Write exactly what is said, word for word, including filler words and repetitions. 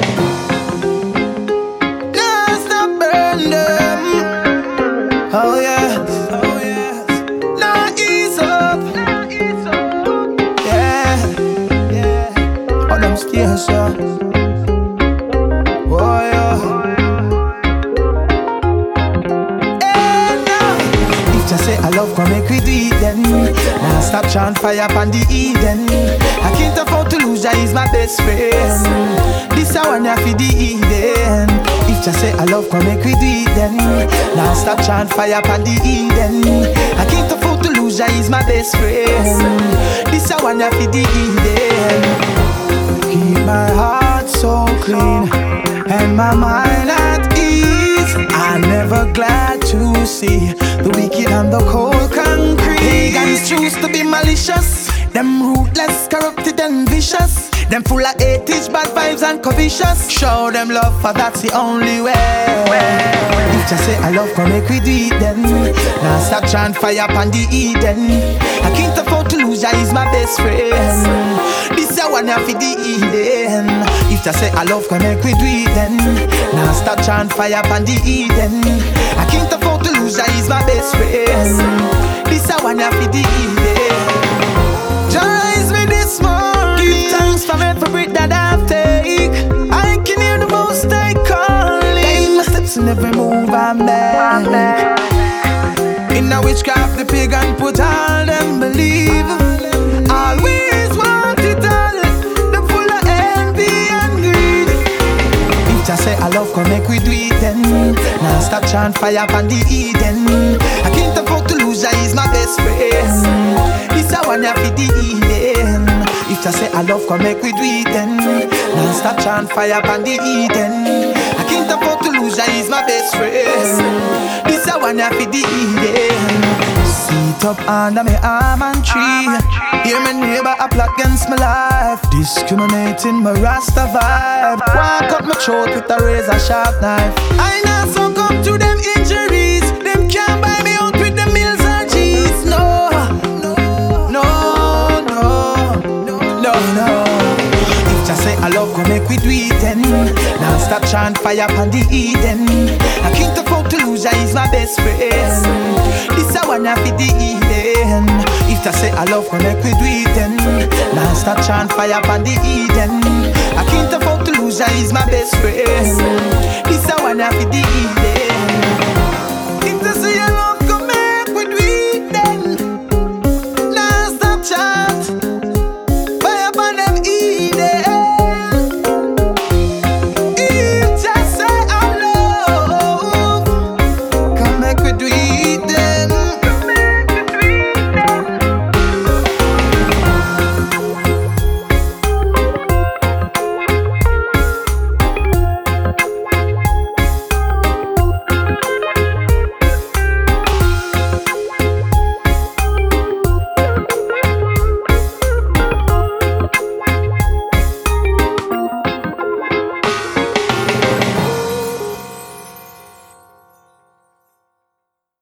Now stop burn them. Oh yes, oh yes. Now ease up. Yeah, yeah. All them stairs, yeah. Oh yeah. Hey, now. If you say I love, come make we do it then. Now stop chant fire upon the Eden. I can't afford to lose, ya is my best friend. This I want ya for the Eden. If you say I love, come make we do it then. Now stop chant fire upon the Eden. I can't afford to lose, ya is my best friend. This I want ya for the Eden. Keep my heart so clean and my mind at ease. I'm never glad to see the wicked and the cold concrete. Pagans choose to be malicious. Them ruthless, corrupted and vicious. Them full of hate, bad vibes and covetous. Show them love, for that's the only way. If you say I love, come make we do it then. Now stop chant fire upon the Eden. I can't afford to lose, ya is my best friend. This I want ya for the Eden. If you say I love, come make we do it then. Now stop chant fire upon the Eden. I can't afford to lose, ya is my best friend. This I want ya for the Eden. Joys me this morning. Give thanks for every breath that I've take. I can hear the most I calling. Guide my steps in every move I make. In a witchcraft the pagan put all them believe. Always want it all. Them full of envy and greed. If you say I love, come make we do it then. Now stop chant fire upon the Eden. I can't afford to lose, ya is my best friend. This I want ya for the Eden. If you say I love, come make we do it then. Now stop chant fire upon the Eden. I can't afford to lose, ya is my best friend. This I want ya for the Eden. Seat up under me almond tree. Hear my neighbor a plot against my life. Discriminating my Rasta vibe. Walk up my throat with a razor sharp knife. I now succumb to them injuries. Them can't buy me out with the mills and cheese. No, no, no, no, no, no. If you say I love, come make we do it then. Now stop chant fire upon the Eden. I can't afford to lose, ya is my best friend. This I want ya for the Eden. If you say I love, come make we do it then. Now stop chant fire upon the Eden. I can't afford to lose, ya is my best friend. This I want ya for the Eden.